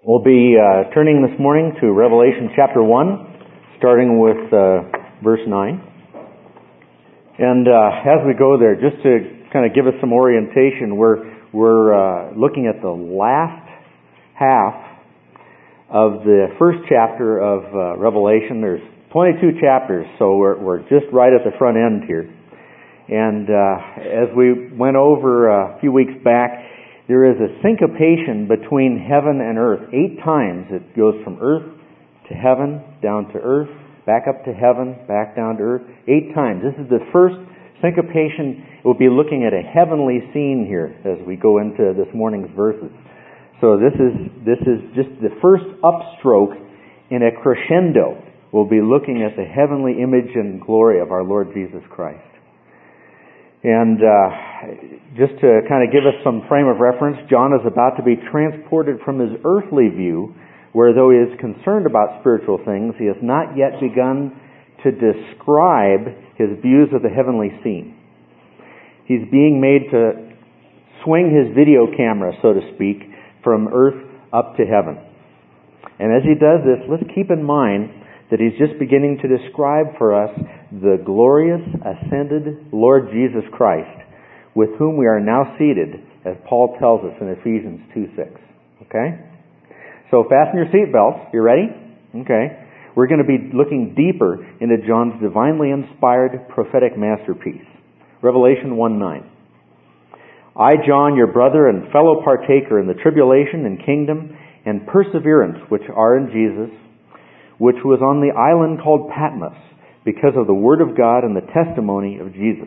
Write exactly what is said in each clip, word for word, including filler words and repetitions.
We'll be uh, turning this morning to Revelation chapter one, starting with uh, verse nine. And uh, as we go there, just to kind of give us some orientation, we're we're uh, looking at the last half of the first chapter of uh, Revelation. There's twenty-two chapters, so we're we're just right at the front end here. And uh, as we went over a few weeks back, there is a syncopation between heaven and earth. Eight times it goes from earth to heaven, down to earth, back up to heaven, back down to earth. Eight times. This is the first syncopation. We'll be looking at a heavenly scene here as we go into this morning's verses. So this is this is just the first upstroke in a crescendo. We'll be looking at the heavenly image and glory of our Lord Jesus Christ. And uh, just to kind of give us some frame of reference, John is about to be transported from his earthly view, where though he is concerned about spiritual things, he has not yet begun to describe his views of the heavenly scene. He's being made to swing his video camera, so to speak, from earth up to heaven. And as he does this, let's keep in mind that he's just beginning to describe for us the glorious, ascended Lord Jesus Christ, with whom we are now seated, as Paul tells us in Ephesians two six. Okay? So fasten your seatbelts. You ready? Okay. We're going to be looking deeper into John's divinely inspired prophetic masterpiece. Revelation one nine. I, John, your brother and fellow partaker in the tribulation and kingdom and perseverance which are in Jesus, which was on the island called Patmos, because of the word of God and the testimony of Jesus.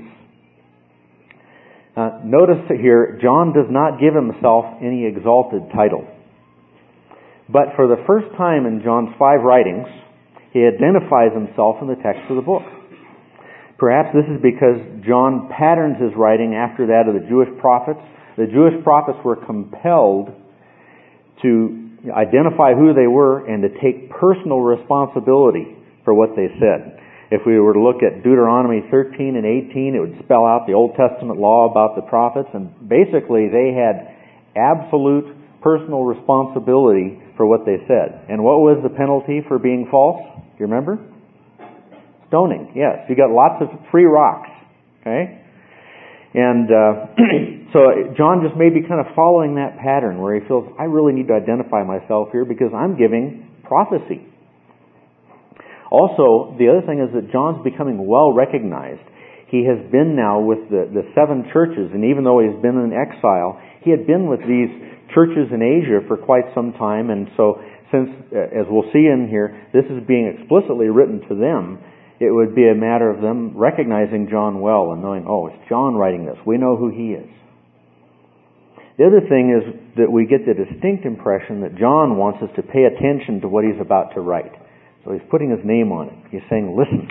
Uh, notice here, John does not give himself any exalted title. But for the first time in John's five writings, he identifies himself in the text of the book. Perhaps this is because John patterns his writing after that of the Jewish prophets. The Jewish prophets were compelled to identify who they were and to take personal responsibility for what they said. If we were to look at Deuteronomy thirteen and eighteen, it would spell out the Old Testament law about the prophets, and basically they had absolute personal responsibility for what they said. And what was the penalty for being false? Do you remember? Stoning, yes. You got lots of free rocks. Okay? And uh, so John just may be kind of following that pattern where he feels, I really need to identify myself here because I'm giving prophecy. Also, the other thing is that John's becoming well recognized. He has been now with the, the seven churches, and even though he's been in exile, he had been with these churches in Asia for quite some time, and so since, as we'll see in here, this is being explicitly written to them, it would be a matter of them recognizing John well and knowing, oh, it's John writing this. We know who he is. The other thing is that we get the distinct impression that John wants us to pay attention to what he's about to write. So he's putting his name on it. He's saying, listen.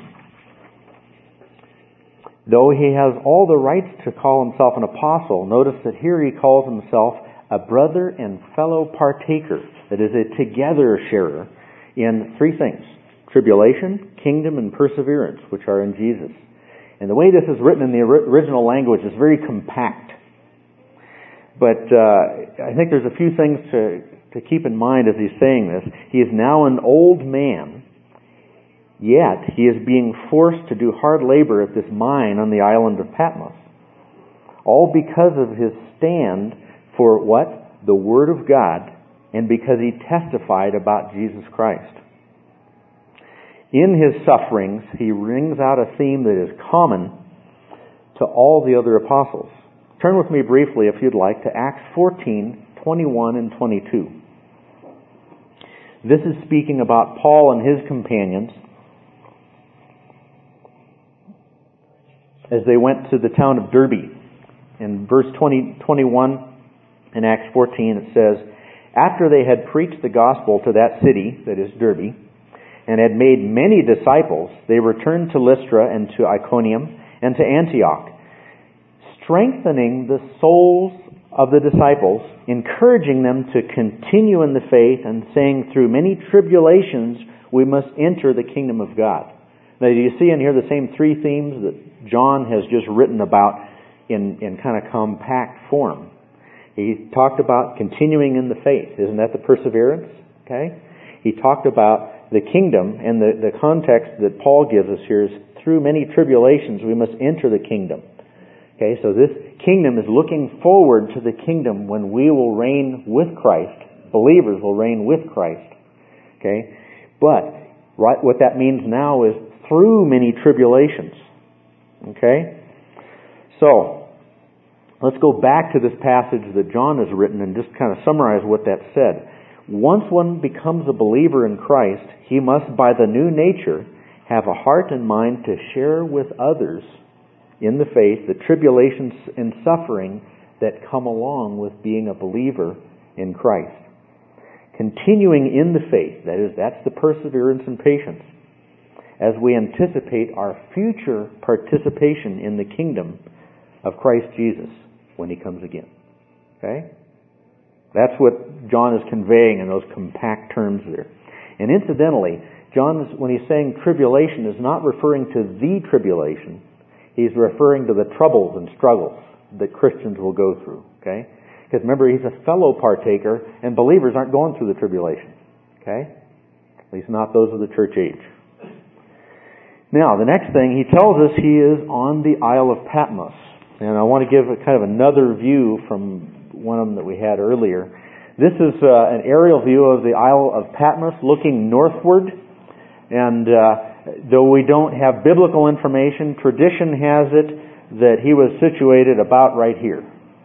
Though he has all the rights to call himself an apostle, notice that here he calls himself a brother and fellow partaker. That is, a together sharer in three things. Tribulation, kingdom, and perseverance, which are in Jesus. And the way this is written in the original language is very compact. But uh, I think there's a few things to, to keep in mind as he's saying this. He is now an old man, yet he is being forced to do hard labor at this mine on the island of Patmos. All because of his stand for what? The Word of God, and because he testified about Jesus Christ. In his sufferings, he rings out a theme that is common to all the other apostles. Turn with me briefly, if you'd like, to Acts fourteen, twenty-one and twenty-two. This is speaking about Paul and his companions as they went to the town of Derbe. In verse twenty, twenty-one in Acts fourteen, it says, after they had preached the gospel to that city, that is Derbe, and had made many disciples, they returned to Lystra and to Iconium and to Antioch, strengthening the souls of the disciples, encouraging them to continue in the faith, and saying, through many tribulations we must enter the kingdom of God. Now, do you see in here the same three themes that John has just written about in, in kind of compact form? He talked about continuing in the faith. Isn't that the perseverance? Okay. He talked about the kingdom, and the, the context that Paul gives us here is through many tribulations we must enter the kingdom. Okay, so this kingdom is looking forward to the kingdom when we will reign with Christ. Believers will reign with Christ. Okay, but right, what that means now is through many tribulations. Okay, so let's go back to this passage that John has written and just kind of summarize what that said. Once one becomes a believer in Christ, he must, by the new nature, have a heart and mind to share with others in the faith the tribulations and suffering that come along with being a believer in Christ. Continuing in the faith, that is, that's the perseverance and patience, as we anticipate our future participation in the kingdom of Christ Jesus when He comes again. Okay? That's what John is conveying in those compact terms there. And incidentally, John, when he's saying tribulation, is not referring to the tribulation. He's referring to the troubles and struggles that Christians will go through. Okay? Because remember, he's a fellow partaker, and believers aren't going through the tribulation. Okay? At least not those of the church age. Now, the next thing, he tells us he is on the Isle of Patmos. And I want to give a kind of another view from one of them that we had earlier. This is uh, an aerial view of the Isle of Patmos looking northward. And uh, though we don't have biblical information, tradition has it that he was situated about right here.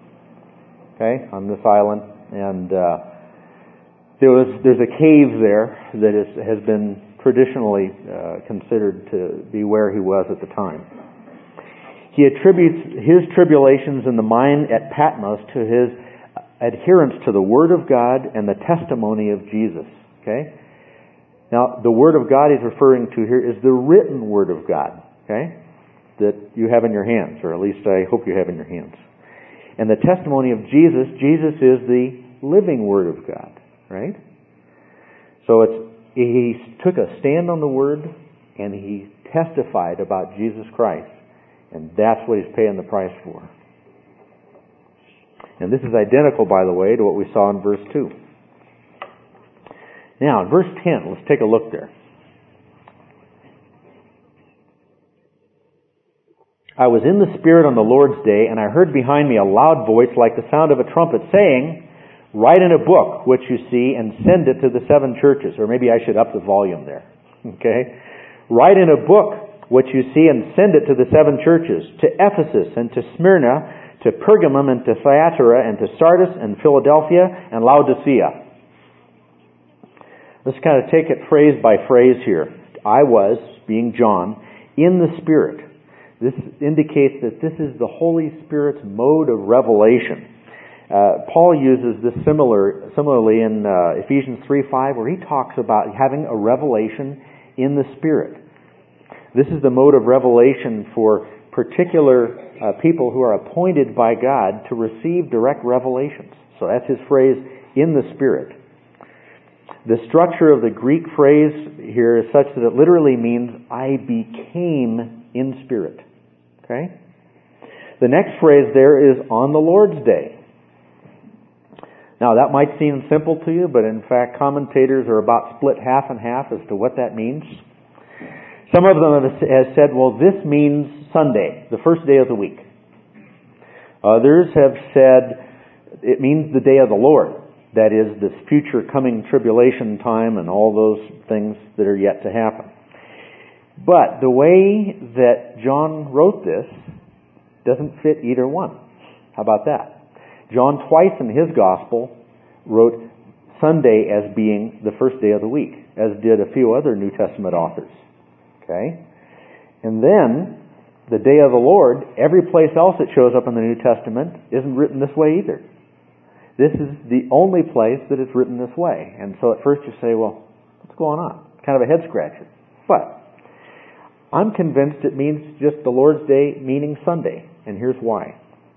Okay, on this island. And uh, there was there's a cave there that is, has been traditionally uh, considered to be where he was at the time. He attributes his tribulations in the mine at Patmos to his adherence to the Word of God and the testimony of Jesus. Okay? Now, the Word of God he's referring to here is the written Word of God. Okay? That you have in your hands, or at least I hope you have in your hands. And the testimony of Jesus, Jesus is the living Word of God. Right? So it's he took a stand on the Word and he testified about Jesus Christ. And that's what he's paying the price for. And this is identical, by the way, to what we saw in verse two. Now, in verse ten, let's take a look there. I was in the Spirit on the Lord's day, and I heard behind me a loud voice like the sound of a trumpet saying, "Write in a book what you see and send it to the seven churches." Or maybe I should up the volume there. Okay? "Write in a book what you see and send it to the seven churches, to Ephesus and to Smyrna, to Pergamum and to Thyatira and to Sardis and Philadelphia and Laodicea." Let's kind of take it phrase by phrase here. I was, being John, in the Spirit. This indicates that this is the Holy Spirit's mode of revelation. Uh, Paul uses this similar, similarly in uh, Ephesians three five, where he talks about having a revelation in the Spirit. This is the mode of revelation for particular uh, people who are appointed by God to receive direct revelations. So that's his phrase, in the Spirit. The structure of the Greek phrase here is such that it literally means, I became in spirit. Okay? The next phrase there is on the Lord's day. Now that might seem simple to you, but in fact commentators are about split half and half as to what that means. Some of them have said, well, this means Sunday, the first day of the week. Others have said it means the day of the Lord. That is, this future coming tribulation time and all those things that are yet to happen. But the way that John wrote this doesn't fit either one. How about that? John twice in his gospel wrote Sunday as being the first day of the week, as did a few other New Testament authors. Okay? And then, the day of the Lord, every place else it shows up in the New Testament isn't written this way either. This is the only place that it's written this way. And so at first you say, well, what's going on? Kind of a head scratcher. But I'm convinced it means just the Lord's Day meaning Sunday. And here's why.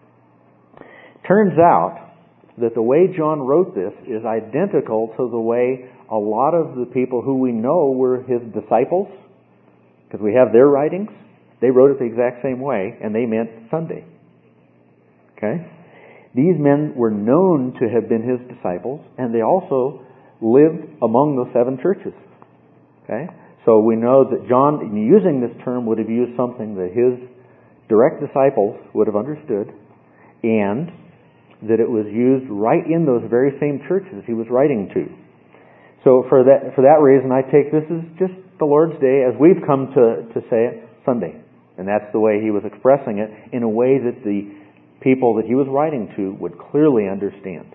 Turns out that the way John wrote this is identical to the way a lot of the people who we know were his disciples, because we have their writings, they wrote it the exact same way, and they meant Sunday. Okay? These men were known to have been his disciples, and they also lived among the seven churches. Okay? So we know that John, in using this term, would have used something that his direct disciples would have understood, and that it was used right in those very same churches he was writing to. So for that for that reason, I take this as just the Lord's Day, as we've come to, to say it, Sunday. And that's the way he was expressing it, in a way that the people that he was writing to would clearly understand.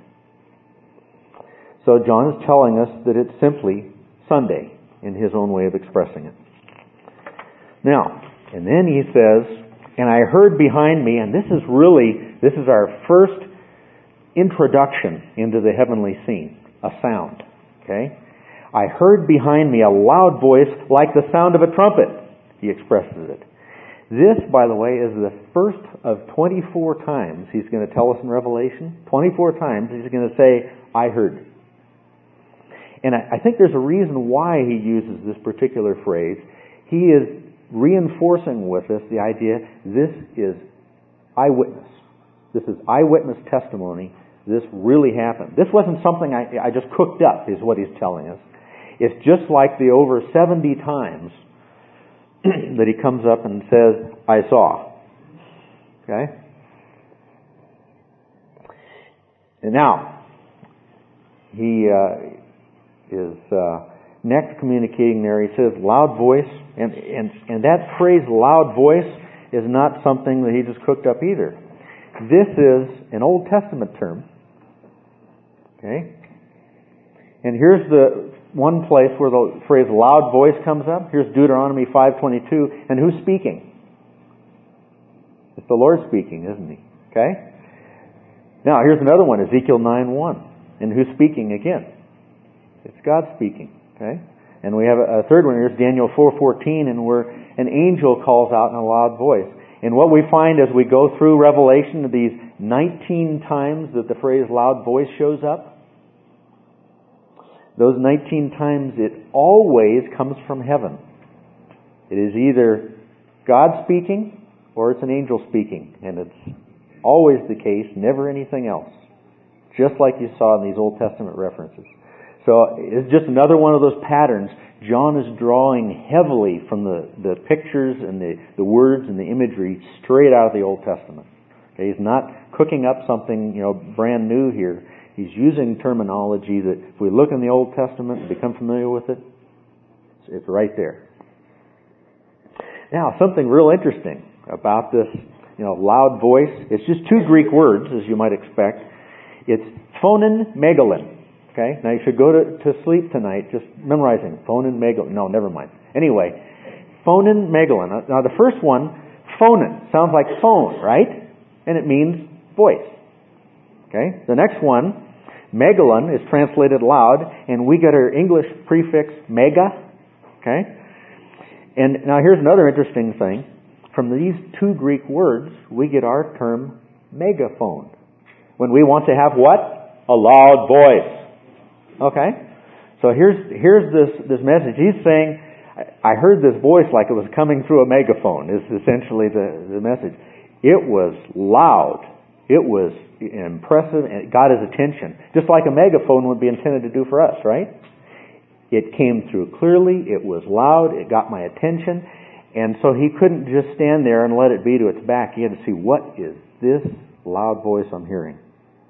So John is telling us that it's simply Sunday, in his own way of expressing it. Now, and then he says, and I heard behind me, and this is really, this is our first introduction into the heavenly scene, a sound. Okay? I heard behind me a loud voice like the sound of a trumpet, he expresses it. This, by the way, is the first of twenty-four times he's going to tell us in Revelation. twenty-four times he's going to say, I heard. And I, I think there's a reason why he uses this particular phrase. He is reinforcing with us the idea, this is eyewitness. This is eyewitness testimony. This really happened. This wasn't something I, I just cooked up, is what he's telling us. It's just like the over seventy times that he comes up and says, I saw. Okay? And now, he uh, is uh, next communicating there. He says, loud voice. And, and, and that phrase, loud voice, is not something that he just cooked up either. This is an Old Testament term. Okay? And here's the one place where the phrase loud voice comes up. Here's Deuteronomy five twenty-two. And who's speaking? It's the Lord speaking, isn't he? Okay? Now, here's another one, Ezekiel nine one. And who's speaking again? It's God speaking. Okay? And we have a third one. Here's Daniel four fourteen, and where an angel calls out in a loud voice. And what we find as we go through Revelation, these nineteen times that the phrase loud voice shows up, those nineteen times it always comes from heaven. It is either God speaking or it's an angel speaking. And it's always the case, never anything else. Just like you saw in these Old Testament references. So it's just another one of those patterns. John is drawing heavily from the, the pictures and the, the words and the imagery straight out of the Old Testament. Okay, he's not cooking up something, you know, brand new here. He's using terminology that if we look in the Old Testament and become familiar with it, it's, it's right there. Now, something real interesting about this, you know, loud voice. It's just two Greek words, as you might expect. It's phonin megalon. Okay? Now you should go to, to sleep tonight just memorizing phonin megalon. No, never mind. Anyway, phonin megalon. Now the first one, phonin, sounds like phone, right? And it means voice. Okay? The next one, megalon, is translated loud, and we get our English prefix mega. Okay? And now here's another interesting thing. From these two Greek words, we get our term megaphone. When we want to have what? A loud voice. Okay? So here's here's this, this message. He's saying, I heard this voice like it was coming through a megaphone, is essentially the, the message. It was loud. It was impressive and it got his attention. Just like a megaphone would be intended to do for us, right? It came through clearly. It was loud. It got my attention. And so he couldn't just stand there and let it be to its back. He had to see, what is this loud voice I'm hearing?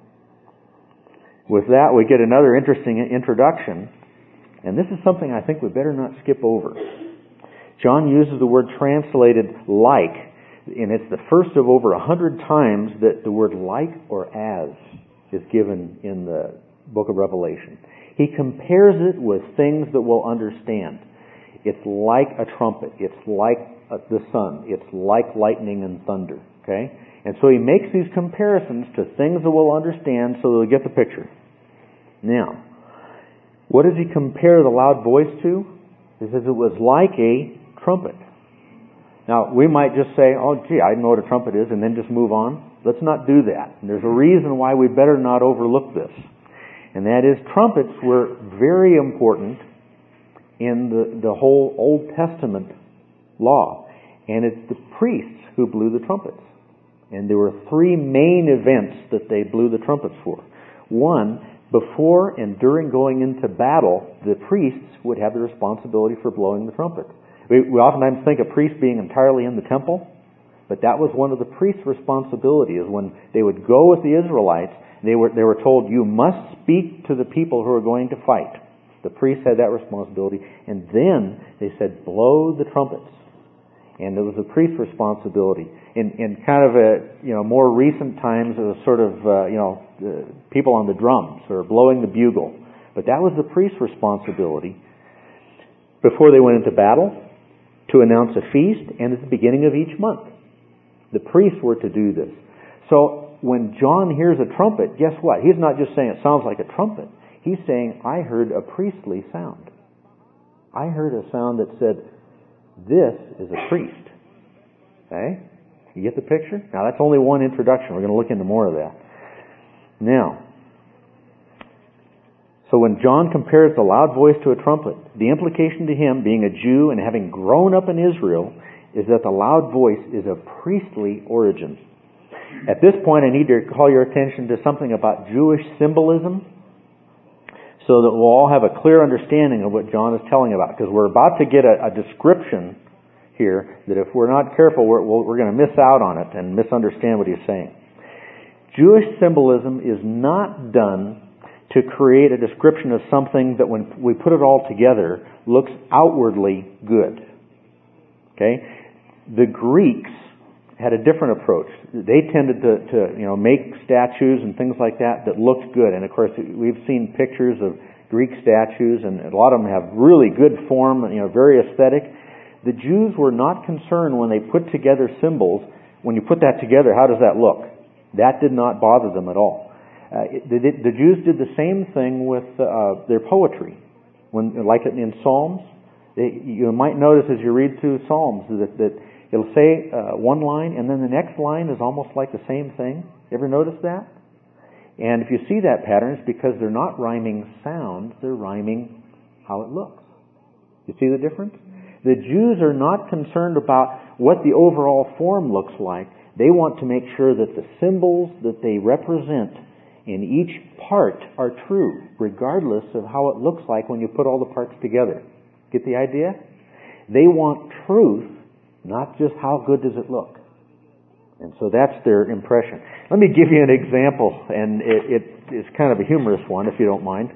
With that, we get another interesting introduction, and this is something I think we better not skip over. John uses the word translated like, and it's the first of over a hundred times that the word like or as is given in the book of Revelation. He compares it with things that we'll understand. It's like a trumpet. It's like the sun. It's like lightning and thunder. Okay? And so he makes these comparisons to things that we'll understand so that we'll get the picture. Now, what does he compare the loud voice to? He says it was like a trumpet. Now, we might just say, oh, gee, I know what a trumpet is, and then just move on. Let's not do that. And there's a reason why we better not overlook this. And that is, trumpets were very important in the, the whole Old Testament law. And it's the priests who blew the trumpets. And there were three main events that they blew the trumpets for. One, before and during going into battle, the priests would have the responsibility for blowing the trumpet. We, we oftentimes think of priests being entirely in the temple, but that was one of the priests' responsibilities. When they would go with the Israelites, they were, they were told, you must speak to the people who are going to fight. The priests had that responsibility. And then they said, blow the trumpets. And it was the priest's responsibility. In, in kind of a, you know, more recent times, it was sort of, uh, you know, the people on the drums or blowing the bugle. But that was the priest's responsibility before they went into battle, to announce a feast, and at the beginning of each month. The priests were to do this. So when John hears a trumpet, guess what? He's not just saying it sounds like a trumpet. He's saying, I heard a priestly sound. I heard a sound that said, this is a priest. Okay? You get the picture? Now that's only one introduction. We're going to look into more of that. Now, so when John compares the loud voice to a trumpet, the implication to him, being a Jew and having grown up in Israel, is that the loud voice is of priestly origin. At this point, I need to call your attention to something about Jewish symbolism, so that we'll all have a clear understanding of what John is telling about. Because we're about to get a, a description here that if we're not careful, we're, we're going to miss out on it and misunderstand what he's saying. Jewish symbolism is not done to create a description of something that when we put it all together looks outwardly good. Okay? The Greeks had a different approach. They tended to, to, you know, make statues and things like that that looked good. And of course, we've seen pictures of Greek statues, and a lot of them have really good form, you know, very aesthetic. The Jews were not concerned when they put together symbols. When you put that together, how does that look? That did not bother them at all. Uh, it, the, the Jews did the same thing with uh, their poetry. When, like in Psalms, they, you might notice as you read through Psalms that, that it'll say uh, one line, and then the next line is almost like the same thing. You ever notice that? And if you see that pattern, it's because they're not rhyming sounds, they're rhyming how it looks. You see the difference? The Jews are not concerned about what the overall form looks like. They want to make sure that the symbols that they represent in each part are true, regardless of how it looks like when you put all the parts together. Get the idea? They want truth, not just how good does it look. And so that's their impression. Let me give you an example, and it, it is kind of a humorous one, if you don't mind.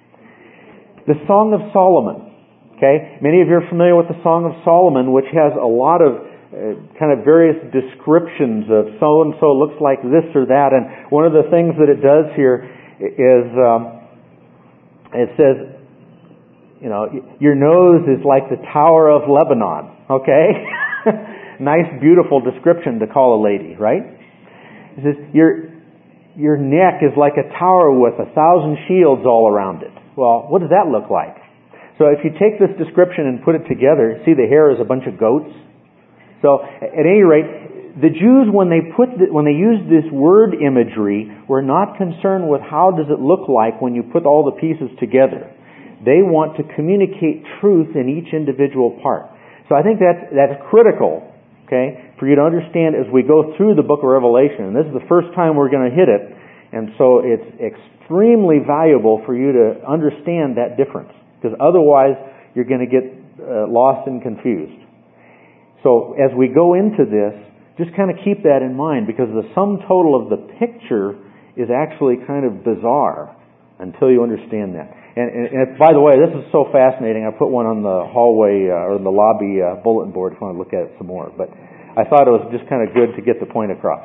The Song of Solomon. Okay? Many of you are familiar with the Song of Solomon, which has a lot of uh, kind of various descriptions of so-and-so looks like this or that. And one of the things that it does here is um, it says, you know, your nose is like the Tower of Lebanon. Okay? Nice, beautiful description to call a lady, right? It says, your, your neck is like a tower with a thousand shields all around it. Well, what does that look like? So if you take this description and put it together, see the hair is a bunch of goats? So at any rate, the Jews, when they put the, when they used this word imagery, were not concerned with how does it look like when you put all the pieces together. They want to communicate truth in each individual part. So I think that's, that's critical, okay, for you to understand as we go through the book of Revelation. And this is the first time we're going to hit it. And so it's extremely valuable for you to understand that difference. Because otherwise, you're going to get uh, lost and confused. So as we go into this, just kind of keep that in mind, because the sum total of the picture is actually kind of bizarre until you understand that. And, and, and by the way, this is so fascinating. I put one on the hallway uh, or the lobby uh, bulletin board if you want to look at it some more. But I thought it was just kind of good to get the point across.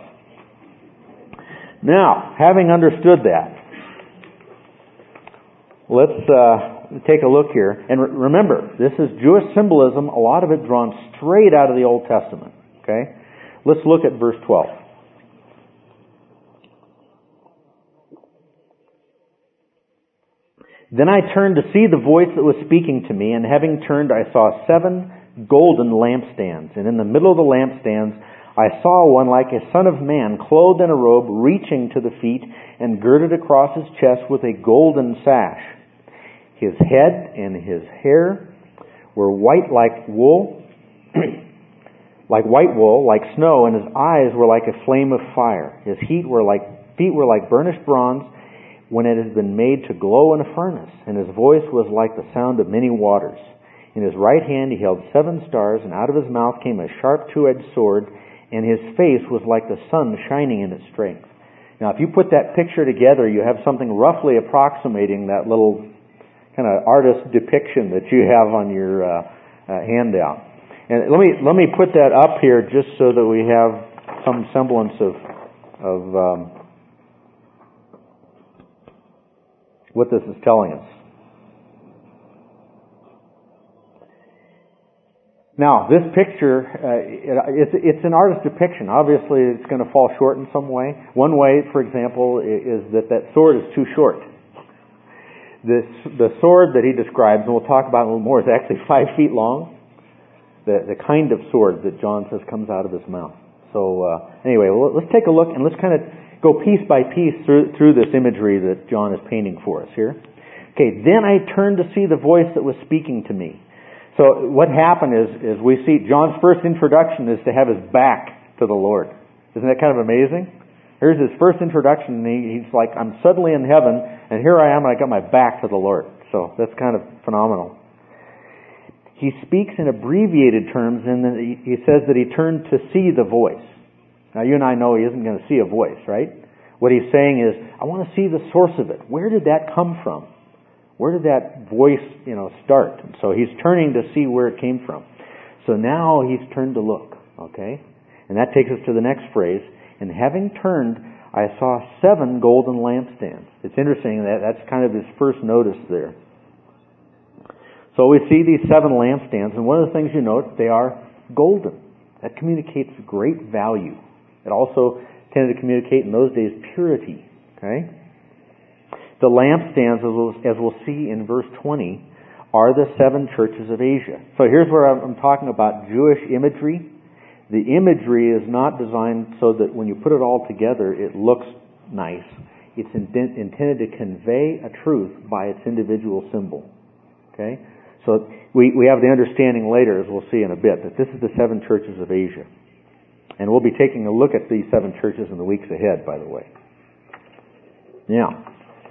Now, having understood that, let's uh, take a look here. And re- remember, this is Jewish symbolism, a lot of it drawn straight out of the Old Testament. Okay? Let's look at verse twelve. Then I turned to see the voice that was speaking to me, and having turned, I saw seven golden lampstands. And in the middle of the lampstands, I saw one like a son of man, clothed in a robe, reaching to the feet, and girded across his chest with a golden sash. His head and his hair were white like wool, like white wool, like snow, and his eyes were like a flame of fire. His feet were like feet were like burnished bronze when it has been made to glow in a furnace, and his voice was like the sound of many waters. In his right hand he held seven stars, and out of his mouth came a sharp two-edged sword, and his face was like the sun shining in its strength. Now, if you put that picture together, you have something roughly approximating that little kind of artist depiction that you have on your uh, uh, handout. And let me let me put that up here just so that we have some semblance of of um, what this is telling us. Now, this picture, uh, it, it's, it's an artist's depiction. Obviously, it's going to fall short in some way. One way, for example, is that that sword is too short. This, the sword that he describes, and we'll talk about it a little more, is actually five feet long. The, the kind of sword that John says comes out of his mouth. So, uh, anyway, well, let's take a look and let's kind of go piece by piece through, through this imagery that John is painting for us here. Okay, then I turned to see the voice that was speaking to me. So what happened is, is we see John's first introduction is to have his back to the Lord. Isn't that kind of amazing? Here's his first introduction, and he, he's like, I'm suddenly in heaven, and here I am, and I got my back to the Lord. So that's kind of phenomenal. He speaks in abbreviated terms, and then he, he says that he turned to see the voice. Now, you and I know he isn't going to see a voice, right? What he's saying is, I want to see the source of it. Where did that come from? Where did that voice, you know, start? And so he's turning to see where it came from. So now he's turned to look, okay? And that takes us to the next phrase. And having turned, I saw seven golden lampstands. It's interesting that that's kind of his first notice there. So we see these seven lampstands, and one of the things you note, they are golden. That communicates great value. It also tended to communicate in those days purity, okay? The lampstands, as we'll, as we'll see in verse twenty, are the seven churches of Asia. So here's where I'm talking about Jewish imagery. The imagery is not designed so that when you put it all together, it looks nice. It's intent, intended to convey a truth by its individual symbol. Okay? So we, we have the understanding later, as we'll see in a bit, that this is the seven churches of Asia. And we'll be taking a look at these seven churches in the weeks ahead, by the way. Now,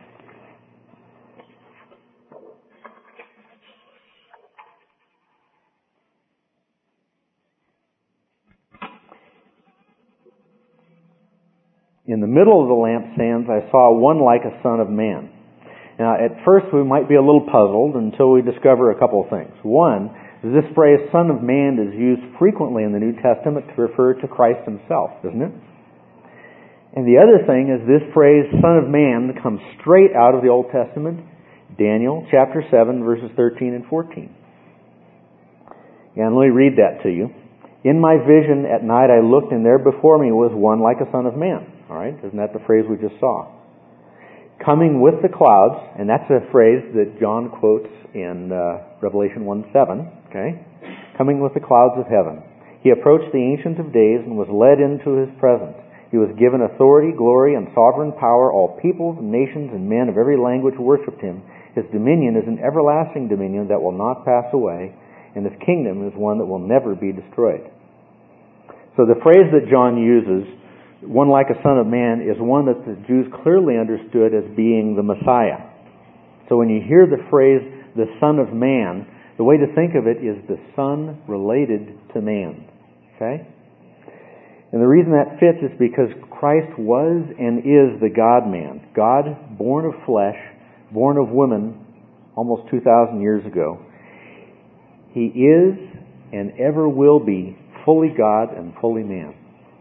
in the middle of the lampstands, I saw one like a son of man. Now, at first, we might be a little puzzled until we discover a couple of things. One, this phrase, son of man, is used frequently in the New Testament to refer to Christ himself, isn't it? And the other thing is this phrase, son of man, comes straight out of the Old Testament, Daniel chapter seven, verses thirteen and fourteen. And let me read that to you. In my vision at night I looked, and there before me was one like a son of man. All right, isn't that the phrase we just saw? Coming with the clouds, and that's a phrase that John quotes in uh, Revelation one seven, okay? Coming with the clouds of heaven. He approached the Ancient of Days and was led into his presence. He was given authority, glory, and sovereign power. All peoples, nations, and men of every language worshipped him. His dominion is an everlasting dominion that will not pass away, and his kingdom is one that will never be destroyed. So the phrase that John uses, one like a son of man, is one that the Jews clearly understood as being the Messiah. So when you hear the phrase, the Son of Man, the way to think of it is the Son related to man. Okay? And the reason that fits is because Christ was and is the God-man. God, born of flesh, born of woman, almost two thousand years ago. He is and ever will be fully God and fully man.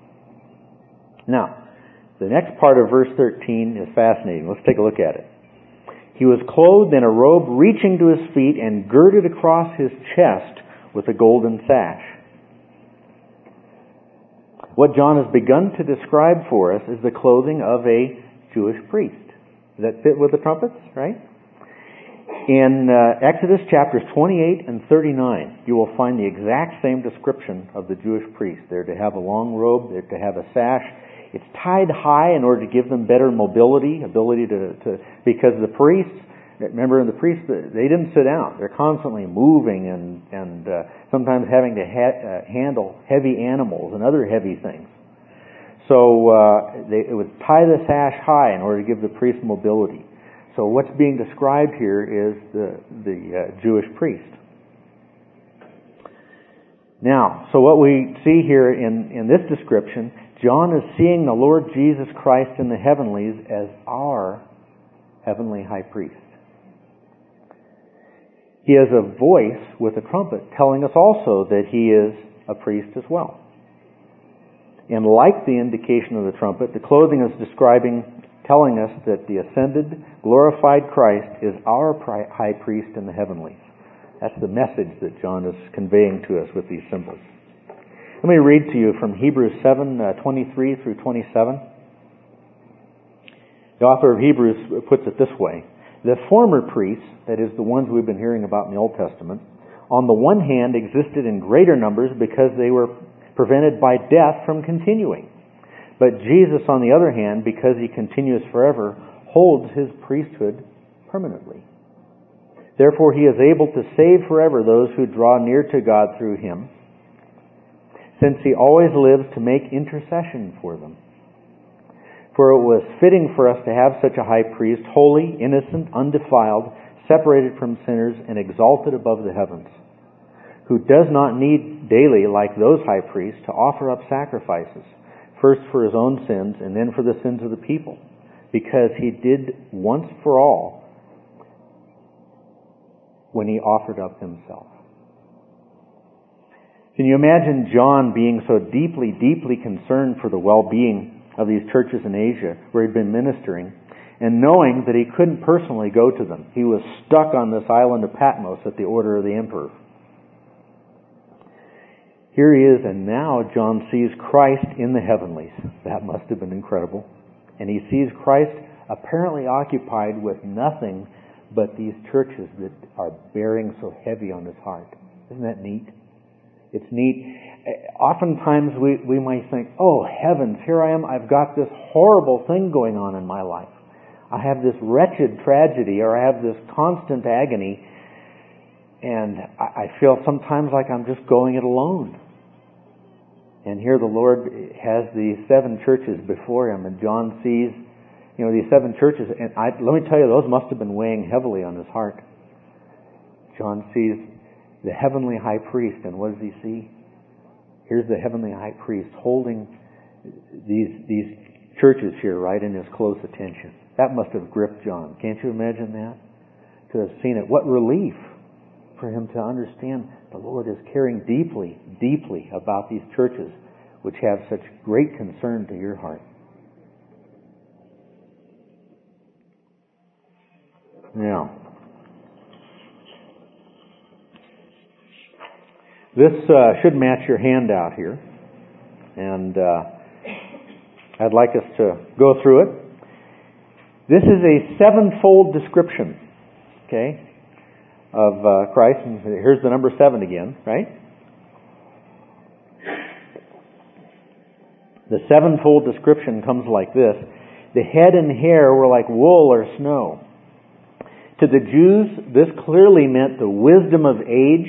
Now, the next part of verse thirteen is fascinating. Let's take a look at it. He was clothed in a robe reaching to his feet and girded across his chest with a golden sash. What John has begun to describe for us is the clothing of a Jewish priest. Does that fit with the trumpets, right? In uh, Exodus chapters twenty-eight and thirty-nine, you will find the exact same description of the Jewish priest. They're to have a long robe, they're to have a sash. It's tied high in order to give them better mobility, ability to, to because the priests Remember, the priests, they didn't sit down. They're constantly moving and, and uh, sometimes having to ha- uh, handle heavy animals and other heavy things. So uh, they it would tie the sash high in order to give the priest mobility. So what's being described here is the, the uh, Jewish priest. Now, so what we see here in, in this description, John is seeing the Lord Jesus Christ in the heavenlies as our heavenly high priest. He has a voice with a trumpet telling us also that he is a priest as well. And like the indication of the trumpet, the clothing is describing, telling us that the ascended, glorified Christ is our high priest in the heavenlies. That's the message that John is conveying to us with these symbols. Let me read to you from Hebrews seven, uh, twenty-three through twenty-seven. The author of Hebrews puts it this way. The former priests, that is the ones we've been hearing about in the Old Testament, on the one hand existed in greater numbers because they were prevented by death from continuing. But Jesus, on the other hand, because he continues forever, holds his priesthood permanently. Therefore, he is able to save forever those who draw near to God through him, since he always lives to make intercession for them. For it was fitting for us to have such a high priest, holy, innocent, undefiled, separated from sinners, and exalted above the heavens, who does not need daily, like those high priests, to offer up sacrifices, first for his own sins and then for the sins of the people, because he did once for all when he offered up himself. Can you imagine John being so deeply, deeply concerned for the well-being of these churches in Asia where he'd been ministering, and knowing that he couldn't personally go to them? He was stuck on this island of Patmos at the order of the emperor. Here he is, and now John sees Christ in the heavenlies. That must have been incredible. And he sees Christ apparently occupied with nothing but these churches that are bearing so heavy on his heart. Isn't that neat? It's neat. Oftentimes we, we might think, oh heavens, here I am, I've got this horrible thing going on in my life. I have this wretched tragedy, or I have this constant agony, and I feel sometimes like I'm just going it alone. And here the Lord has these seven churches before him, and John sees, you know, these seven churches, and I, let me tell you, those must have been weighing heavily on his heart. John sees the heavenly high priest, and what does he see? Here's the heavenly high priest holding these these churches here right in his close attention. That must have gripped John. Can't you imagine that? To have seen it. What relief for him to understand the Lord is caring deeply, deeply about these churches which have such great concern to your heart. Now, this uh, should match your handout here, and uh, I'd like us to go through it. This is a sevenfold description, okay, of uh, Christ. And here's the number seven again, right? The sevenfold description comes like this. The head and hair were like wool or snow. To the Jews, this clearly meant the wisdom of age.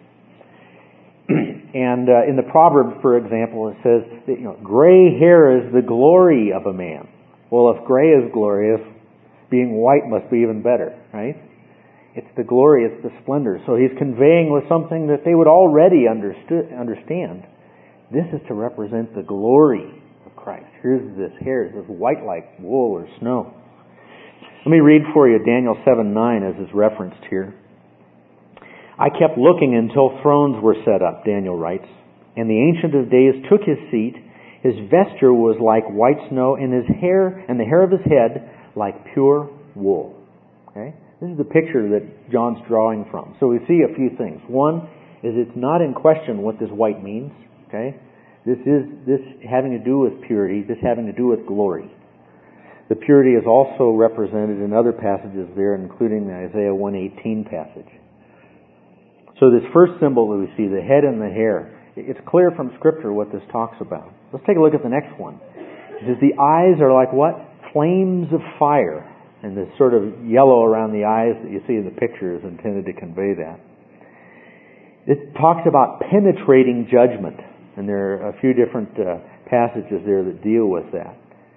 And uh, in the Proverbs, for example, it says that, you know, gray hair is the glory of a man. Well, if gray is glorious, being white must be even better, right? It's the glory, it's the splendor. So he's conveying with something that they would already understood, understand. This is to represent the glory of Christ. Here's this hair, this white like wool or snow. Let me read for you Daniel seven nine as is referenced here. I kept looking until thrones were set up, Daniel writes, and the Ancient of Days took his seat. His vesture was like white snow, and his hair and the hair of his head like pure wool. Okay? This is the picture that John's drawing from. So we see a few things. One is it's not in question what this white means. Okay? This is this having to do with purity, this having to do with glory. The purity is also represented in other passages there, including the Isaiah one eighteen passage. So this first symbol that we see, the head and the hair, it's clear from Scripture what this talks about. Let's take a look at the next one. It says the eyes are like what? Flames of fire. And the sort of yellow around the eyes that you see in the picture is intended to convey that. It talks about penetrating judgment, and there are a few different uh, passages there that deal with that.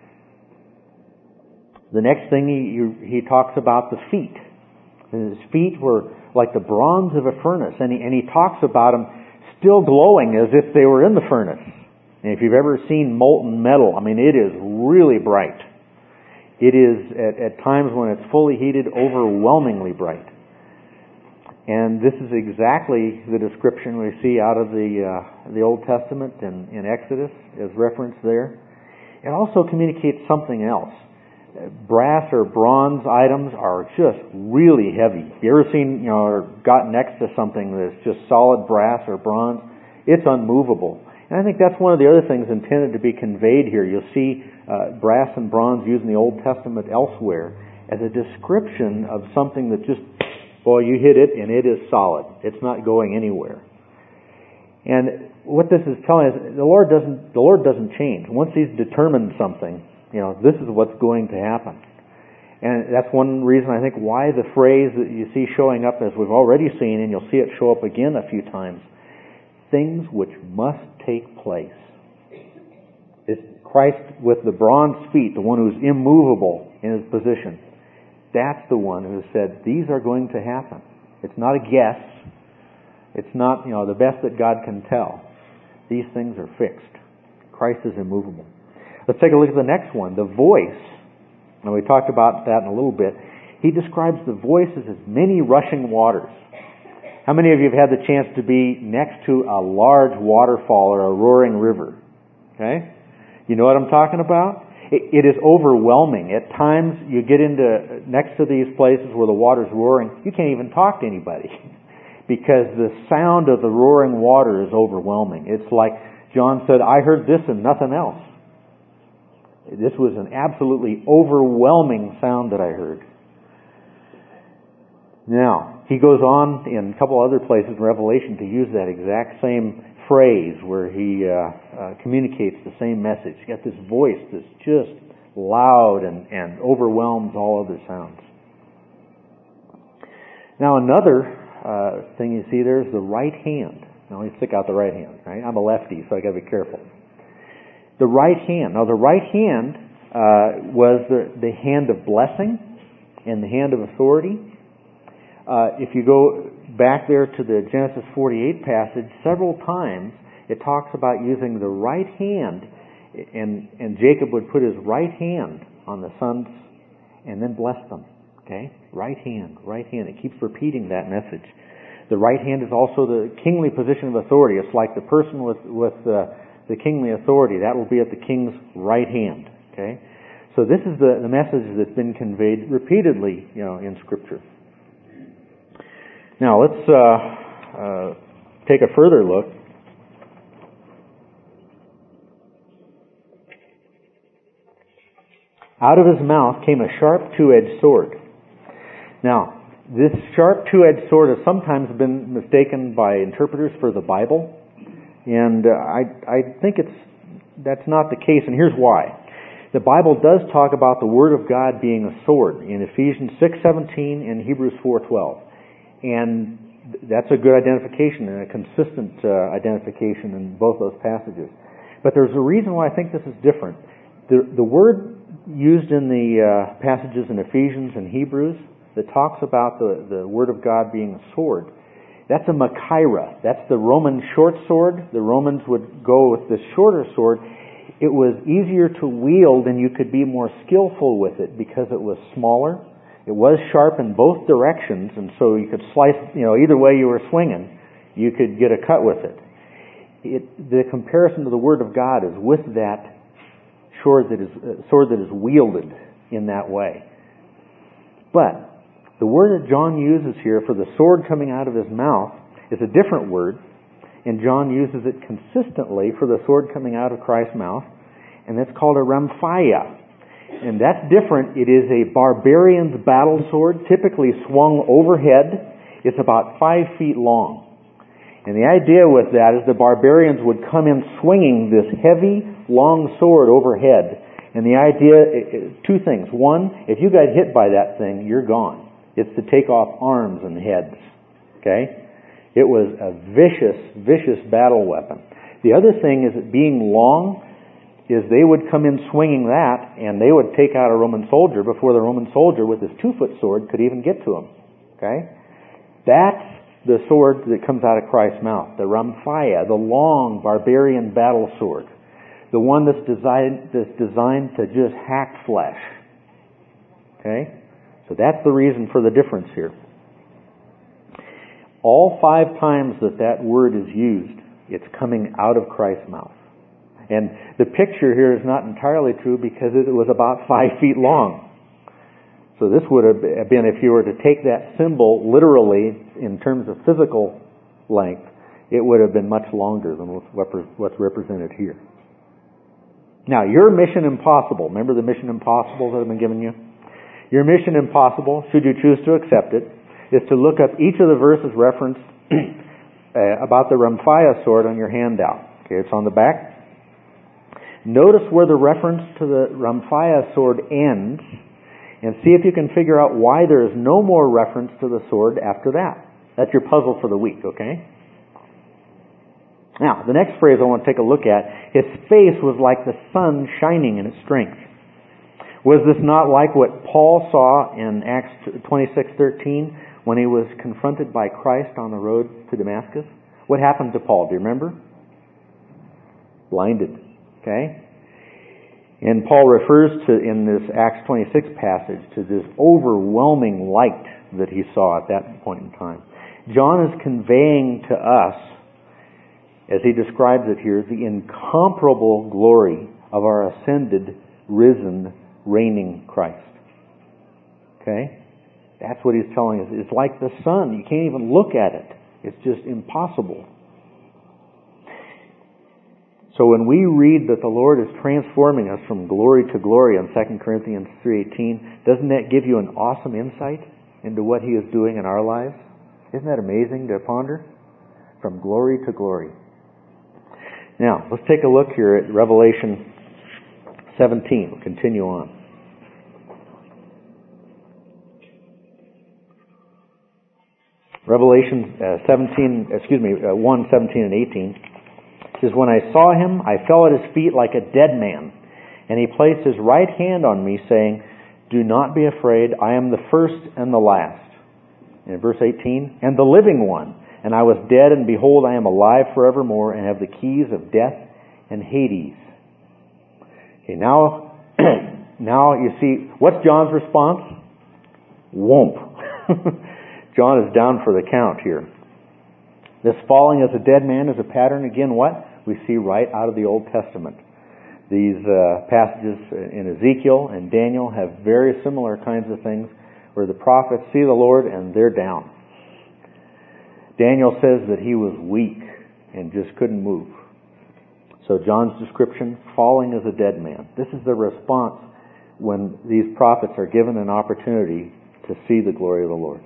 The next thing he, he talks about the feet. And his feet were like the bronze of a furnace, and he, and he talks about them still glowing as if they were in the furnace. And if you've ever seen molten metal, I mean, it is really bright. It is, at, at times when it's fully heated, overwhelmingly bright. And this is exactly the description we see out of the uh, the Old Testament in, in Exodus, as referenced there. It also communicates something else. Brass or bronze items are just really heavy. If you ever seen, you know, or got next to something that's just solid brass or bronze, it's unmovable. And I think that's one of the other things intended to be conveyed here. You'll see uh, brass and bronze used in the Old Testament elsewhere as a description of something that just, boy, you hit it and it is solid. It's not going anywhere. And what this is telling us, the Lord doesn't, the Lord doesn't change. Once He's determined something, you know, this is what's going to happen. And that's one reason I think why the phrase that you see showing up, as we've already seen, and you'll see it show up again a few times, things which must take place. It's Christ with the bronze feet, the one who's immovable in His position. That's the one who said, these are going to happen. It's not a guess. It's not, you know, the best that God can tell. These things are fixed. Christ is immovable. Let's take a look at the next one, the voice. And we talked about that in a little bit. He describes the voices as many rushing waters. How many of you have had the chance to be next to a large waterfall or a roaring river? Okay? You know what I'm talking about? It, it is overwhelming. At times you get into next to these places where the water's roaring, you can't even talk to anybody because the sound of the roaring water is overwhelming. It's like John said, I heard this and nothing else. This was an absolutely overwhelming sound that I heard. Now, he goes on in a couple other places in Revelation to use that exact same phrase where he uh, uh, communicates the same message. You got this voice that's just loud and, and overwhelms all other sounds. Now, another uh, thing you see there is the right hand. Now, let me stick out the right hand, right? I'm a lefty, so I got to be careful. The right hand. Now, the right hand uh, was the, the hand of blessing and the hand of authority. Uh, if you go back there to the Genesis forty-eight passage, several times it talks about using the right hand, and, and Jacob would put his right hand on the sons and then bless them. Okay? Right hand, right hand. It keeps repeating that message. The right hand is also the kingly position of authority. It's like the person with, with uh, the kingly authority. That will be at the king's right hand. Okay? So this is the, the message that's been conveyed repeatedly, you know, in Scripture. Now, let's uh, uh, take a further look. Out of his mouth came a sharp two-edged sword. Now, this sharp two-edged sword has sometimes been mistaken by interpreters for the Bible, and uh, I, I think it's that's not the case, and here's why. The Bible does talk about the Word of God being a sword in Ephesians six seventeen and Hebrews four twelve. And that's a good identification and a consistent uh, identification in both those passages. But there's a reason why I think this is different. The, the word used in the uh, passages in Ephesians and Hebrews that talks about the, the Word of God being a sword, that's a machaira. That's the Roman short sword. The Romans would go with this shorter sword. It was easier to wield and you could be more skillful with it because it was smaller. It was sharp in both directions, and so you could slice, you know, either way you were swinging, you could get a cut with it. It the comparison to the Word of God is with that sword that is, uh, sword that is wielded in that way. But the word that John uses here for the sword coming out of his mouth is a different word, and John uses it consistently for the sword coming out of Christ's mouth, and that's called a ramphia. And that's different. It is a barbarian's battle sword, typically swung overhead. It's about five feet long. And the idea with that is the barbarians would come in swinging this heavy, long sword overhead. And the idea, two things. One, if you got hit by that thing, you're gone. It's to take off arms and heads. Okay? It was a vicious, vicious battle weapon. The other thing is that being long, is they would come in swinging that, and they would take out a Roman soldier before the Roman soldier with his two-foot sword could even get to him. Okay? That's the sword that comes out of Christ's mouth, the Ramphia, the long barbarian battle sword. The one that's designed, that's designed to just hack flesh. Okay? So that's the reason for the difference here. All five times that that word is used, it's coming out of Christ's mouth. And the picture here is not entirely true because it was about five feet long. So this would have been, if you were to take that symbol literally in terms of physical length, it would have been much longer than what's represented here. Now, your mission impossible, remember the mission impossible that I've been giving you? Your mission impossible, should you choose to accept it, is to look up each of the verses referenced uh, about the Ramphia sword on your handout. Okay, it's on the back. Notice where the reference to the Ramphia sword ends, and see if you can figure out why there is no more reference to the sword after that. That's your puzzle for the week, okay? Now, the next phrase I want to take a look at, his face was like the sun shining in its strength. Was this not like what Paul saw in Acts twenty-six thirteen when he was confronted by Christ on the road to Damascus? What happened to Paul? Do you remember? Blinded. Okay? And Paul refers to, in this Acts twenty-six passage, to this overwhelming light that he saw at that point in time. John is conveying to us, as he describes it here, the incomparable glory of our ascended, risen, reigning Christ. Okay? That's what he's telling us. It's like the sun. You can't even look at it. It's just impossible. So when we read that the Lord is transforming us from glory to glory in Second Corinthians three eighteen, doesn't that give you an awesome insight into what He is doing in our lives? Isn't that amazing to ponder? From glory to glory. Now, let's take a look here at Revelation seventeen. We'll continue on. Revelation uh, seventeen, excuse me, uh, one, seventeen and eighteen. It says, when I saw him, I fell at his feet like a dead man. And he placed his right hand on me, saying, do not be afraid, I am the first and the last. And verse eighteen, and the living one. And I was dead, and behold, I am alive forevermore, and have the keys of death and Hades. Okay, now, now you see, what's John's response? Whoomp. John is down for the count here. This falling as a dead man is a pattern, again, what? We see right out of the Old Testament. These uh, passages in Ezekiel and Daniel have very similar kinds of things where the prophets see the Lord and they're down. Daniel says that he was weak and just couldn't move. So John's description, falling as a dead man. This is the response when these prophets are given an opportunity to see the glory of the Lord.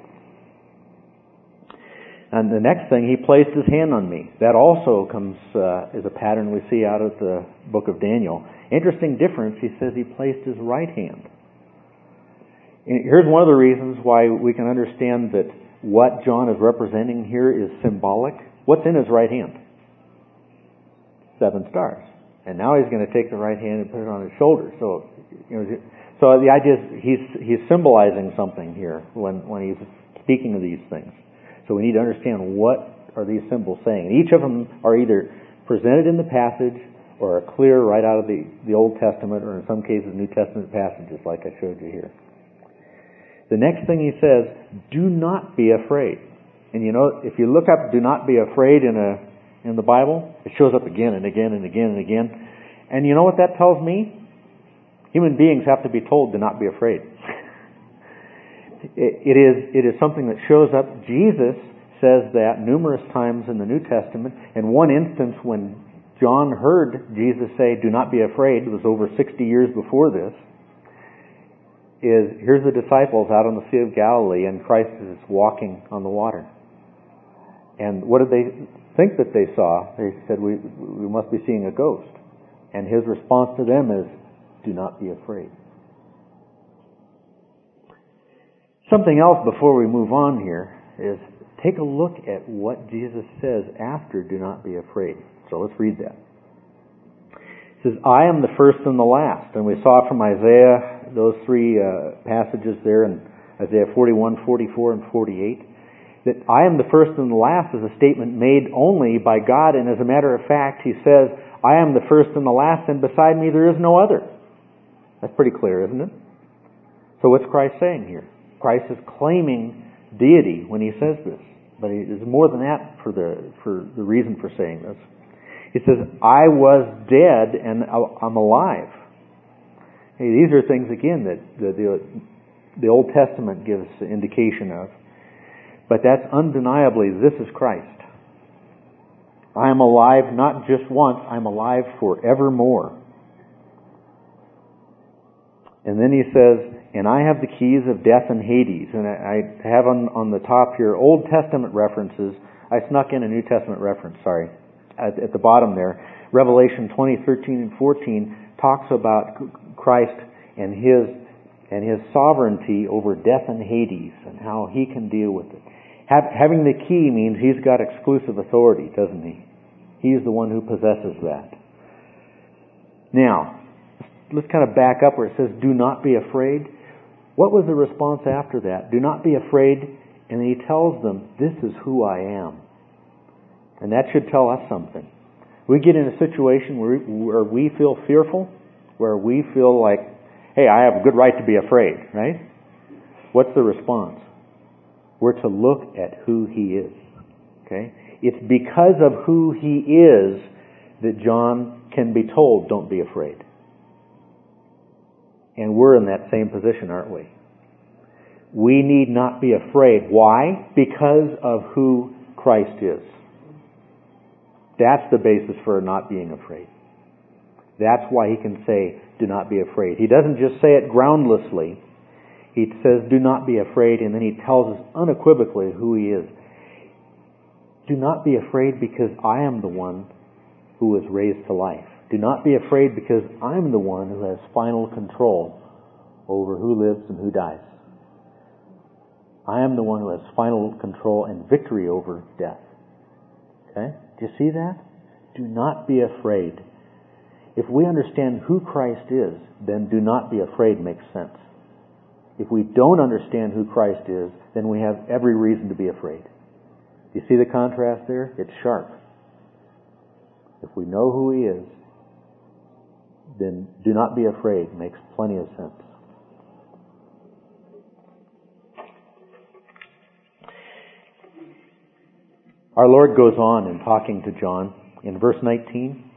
And the next thing, he placed his hand on me. That also comes uh, as a pattern we see out of the book of Daniel. Interesting difference, he says he placed his right hand. And here's one of the reasons why we can understand that what John is representing here is symbolic. What's in his right hand? Seven stars. And now he's going to take the right hand and put it on his shoulder. So, you know, so the idea is he's he's symbolizing something here when, when he's speaking of these things. So we need to understand what are these symbols saying. And each of them are either presented in the passage or are clear right out of the, the Old Testament, or in some cases New Testament passages like I showed you here. The next thing he says, do not be afraid. And you know, if you look up do not be afraid in a in the Bible, it shows up again and again and again and again. And you know what that tells me? Human beings have to be told to not be afraid. It is, it is something that shows up. Jesus says that numerous times in the New Testament. In one instance, when John heard Jesus say, do not be afraid, it was over sixty years before this, is here's the disciples out on the Sea of Galilee, and Christ is walking on the water. And what did they think that they saw? They said, we, we must be seeing a ghost. And his response to them is, do not be afraid. Something else before we move on here is take a look at what Jesus says after do not be afraid. So let's read that. It says, I am the first and the last. And we saw from Isaiah, those three uh, passages there in Isaiah forty-one, forty-four, and forty-eight, that I am the first and the last is a statement made only by God. And as a matter of fact, He says, I am the first and the last, and beside me there is no other. That's pretty clear, isn't it? So what's Christ saying here? Christ is claiming deity when He says this. But there's more than that for the for the reason for saying this. He says, I was dead and I'm alive. Hey, these are things, again, that the, the, the Old Testament gives indication of. But that's undeniably, this is Christ. I am alive not just once, I'm alive forevermore. And then He says, and I have the keys of death and Hades. And I have on, on the top here Old Testament references. I snuck in a New Testament reference, sorry, at, at the bottom there. Revelation twenty, thirteen, and fourteen talks about Christ and His and His sovereignty over death and Hades and how He can deal with it. Have, having the key means He's got exclusive authority, doesn't He? He's the one who possesses that. Now, let's kind of back up where it says, do not be afraid. What was the response after that? Do not be afraid. And He tells them, this is who I am. And that should tell us something. We get in a situation where, where we feel fearful, where we feel like, hey, I have a good right to be afraid, right? What's the response? We're to look at who He is. Okay? It's because of who He is that John can be told, don't be afraid. And we're in that same position, aren't we? We need not be afraid. Why? Because of who Christ is. That's the basis for not being afraid. That's why He can say, do not be afraid. He doesn't just say it groundlessly. He says, do not be afraid, and then He tells us unequivocally who He is. Do not be afraid because I am the one who was raised to life. Do not be afraid because I'm the one who has final control over who lives and who dies. I am the one who has final control and victory over death. Okay? Do you see that? Do not be afraid. If we understand who Christ is, then do not be afraid makes sense. If we don't understand who Christ is, then we have every reason to be afraid. Do you see the contrast there? It's sharp. If we know who He is, then do not be afraid makes plenty of sense. Our Lord goes on in talking to John in verse nineteen.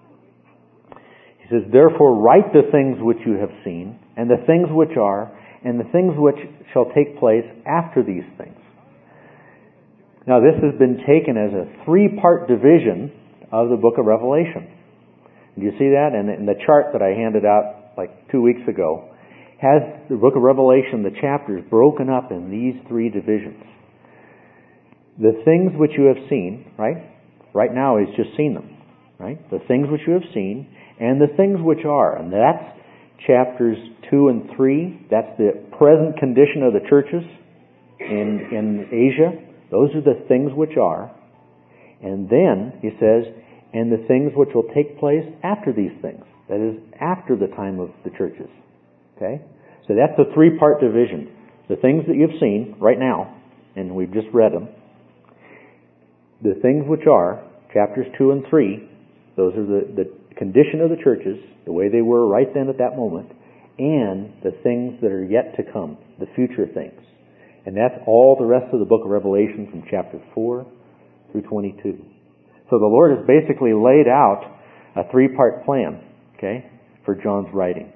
He says, therefore write the things which you have seen, and the things which are, and the things which shall take place after these things. Now this has been taken as a three-part division of the book of Revelation. Do you see that? And in the chart that I handed out like two weeks ago, has the book of Revelation, the chapters, broken up in these three divisions. The things which you have seen, right? Right now He's just seen them, right? The things which you have seen, and the things which are. And that's chapters two and three. That's the present condition of the churches in, in Asia. Those are the things which are. And then, he says, and the things which will take place after these things. That is, after the time of the churches. Okay? So that's a three-part division. The things that you've seen right now, and we've just read them. The things which are, chapters two and three, those are the, the condition of the churches, the way they were right then at that moment, and the things that are yet to come, the future things. And that's all the rest of the book of Revelation from chapter four through twenty-two. So the Lord has basically laid out a three-part plan, okay, for John's writing.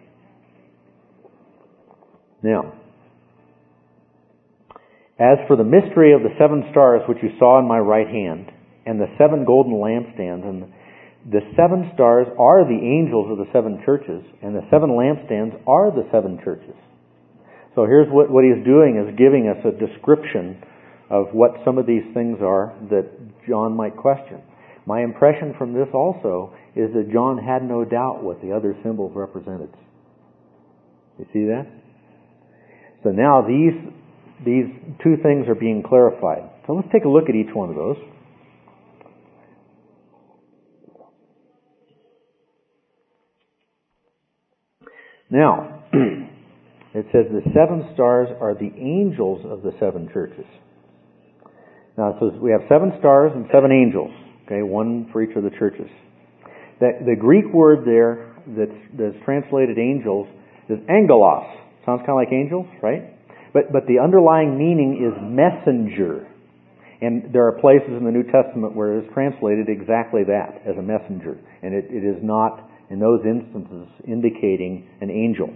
Now, as for the mystery of the seven stars which you saw in my right hand, and the seven golden lampstands, and the seven stars are the angels of the seven churches, and the seven lampstands are the seven churches. So here's what, what he's doing is giving us a description of what some of these things are that John might question. My impression from this also is that John had no doubt what the other symbols represented. You see that? So now these these two things are being clarified. So let's take a look at each one of those. Now, it says the seven stars are the angels of the seven churches. Now, so we have seven stars and seven angels. Okay, one for each of the churches. The, the Greek word there that's, that's translated angels is angelos. Sounds kind of like angels, right? But but the underlying meaning is messenger. And there are places in the New Testament where it is translated exactly that, as a messenger. And it, it is not, in those instances, indicating an angel.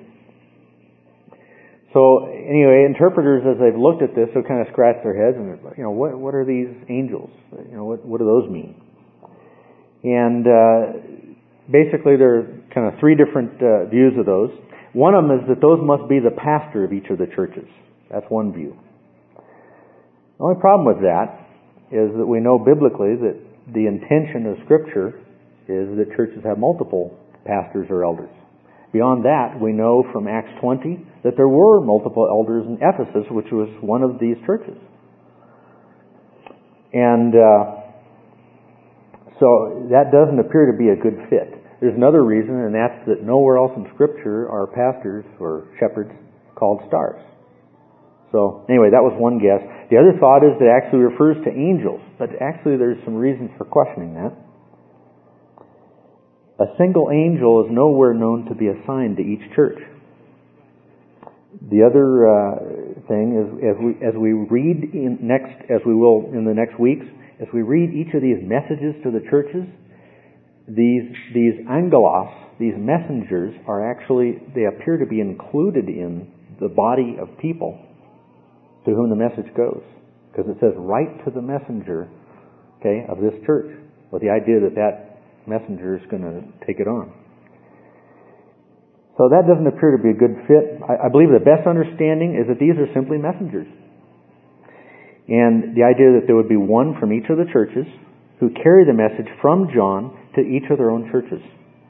So anyway, interpreters, as they've looked at this, have kind of scratched their heads and, you know, what what are these angels? You know, what what do those mean? And uh, basically, there are kind of three different uh, views of those. One of them is that those must be the pastor of each of the churches. That's one view. The only problem with that is that we know biblically that the intention of Scripture is that churches have multiple pastors or elders. Beyond that, we know from Acts twenty that there were multiple elders in Ephesus, which was one of these churches. And uh, so that doesn't appear to be a good fit. There's another reason, and that's that nowhere else in Scripture are pastors or shepherds called stars. So anyway, that was one guess. The other thought is that it actually refers to angels, but actually there's some reasons for questioning that. A single angel is nowhere known to be assigned to each church. The other uh, thing is, as we as we read in next, as we will in the next weeks, as we read each of these messages to the churches, these these angelos, these messengers, are actually, they appear to be included in the body of people to whom the message goes, because it says, "Write to the messenger, okay, of this church," with the idea that that messenger is going to take it on. So that doesn't appear to be a good fit. I, I believe the best understanding is that these are simply messengers. And the idea that there would be one from each of the churches who carry the message from John to each of their own churches.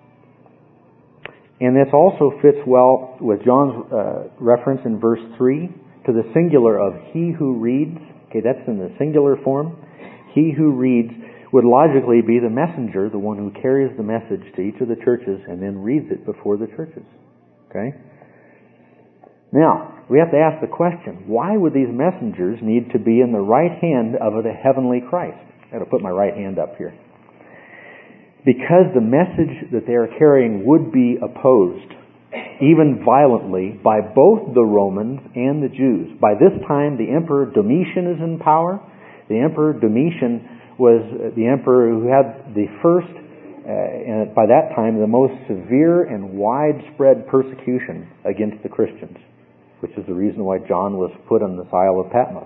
And this also fits well with John's uh, reference in verse three to the singular of he who reads. Okay, that's in the singular form. He who reads would logically be the messenger, the one who carries the message to each of the churches and then reads it before the churches. Okay? Now, we have to ask the question, why would these messengers need to be in the right hand of the heavenly Christ? I've got to put my right hand up here. Because the message that they are carrying would be opposed, even violently, by both the Romans and the Jews. By this time, the Emperor Domitian is in power. The Emperor Domitian was the emperor who had the first, uh, and by that time, the most severe and widespread persecution against the Christians, which is the reason why John was put on this Isle of Patmos.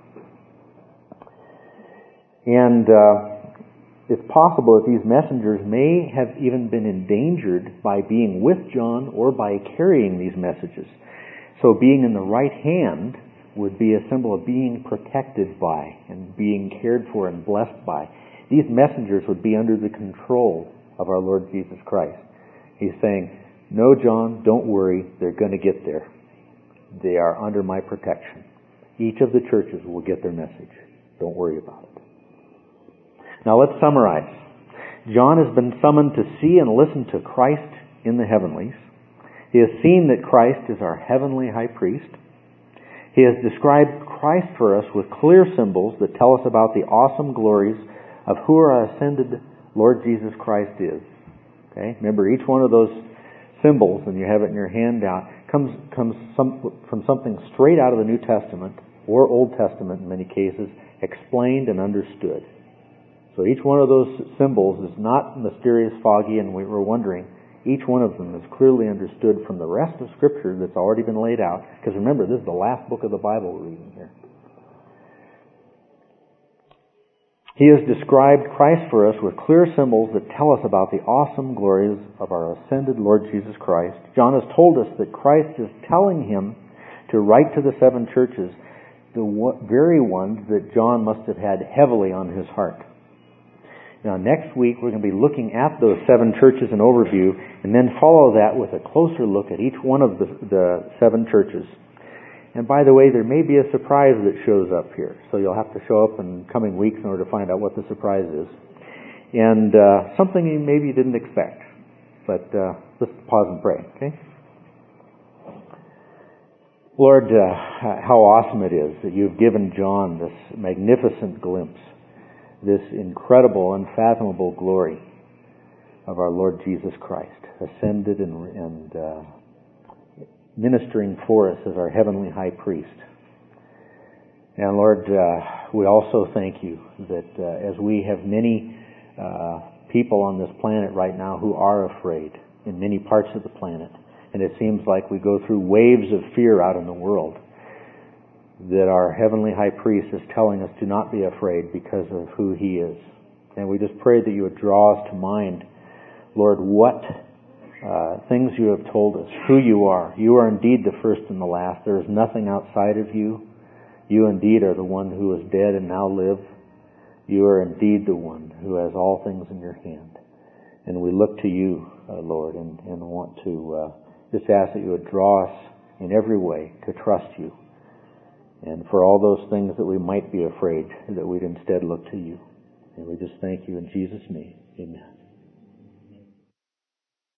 And uh, it's possible that these messengers may have even been endangered by being with John or by carrying these messages. So being in the right hand would be a symbol of being protected by and being cared for and blessed by. These messengers would be under the control of our Lord Jesus Christ. He's saying, no, John, don't worry, they're going to get there. They are under my protection. Each of the churches will get their message. Don't worry about it. Now let's summarize. John has been summoned to see and listen to Christ in the heavenlies. He has seen that Christ is our heavenly high priest. He has described Christ for us with clear symbols that tell us about the awesome glories of who our ascended Lord Jesus Christ is. Okay? Remember, each one of those symbols, and you have it in your handout, comes comes some, from something straight out of the New Testament or Old Testament in many cases, explained and understood. So each one of those symbols is not mysterious, foggy, and we were wondering. Each one of them is clearly understood from the rest of Scripture that's already been laid out. Because remember, this is the last book of the Bible we're reading here. He has described Christ for us with clear symbols that tell us about the awesome glories of our ascended Lord Jesus Christ. John has told us that Christ is telling him to write to the seven churches, the very ones that John must have had heavily on his heart. Now, next week, we're going to be looking at those seven churches in overview, and then follow that with a closer look at each one of the, the seven churches. And by the way, there may be a surprise that shows up here, so you'll have to show up in coming weeks in order to find out what the surprise is. And uh, something you maybe didn't expect. But uh, let's pause and pray, okay? Lord, uh, how awesome it is that you've given John this magnificent glimpse, this incredible, unfathomable glory of our Lord Jesus Christ, ascended and, and uh, ministering for us as our heavenly high priest. And Lord, uh, we also thank you that uh, as we have many uh, people on this planet right now who are afraid in many parts of the planet, and it seems like we go through waves of fear out in the world, that our heavenly high priest is telling us to not be afraid because of who he is. And we just pray that you would draw us to mind, Lord, what uh, things you have told us, who you are. You are indeed the first and the last. There is nothing outside of you. You indeed are the one who is dead and now live. You are indeed the one who has all things in your hand. And we look to you, uh, Lord, and, and want to uh, just ask that you would draw us in every way to trust you. And for all those things that we might be afraid, that we'd instead look to you. And we just thank you in Jesus' name. Amen.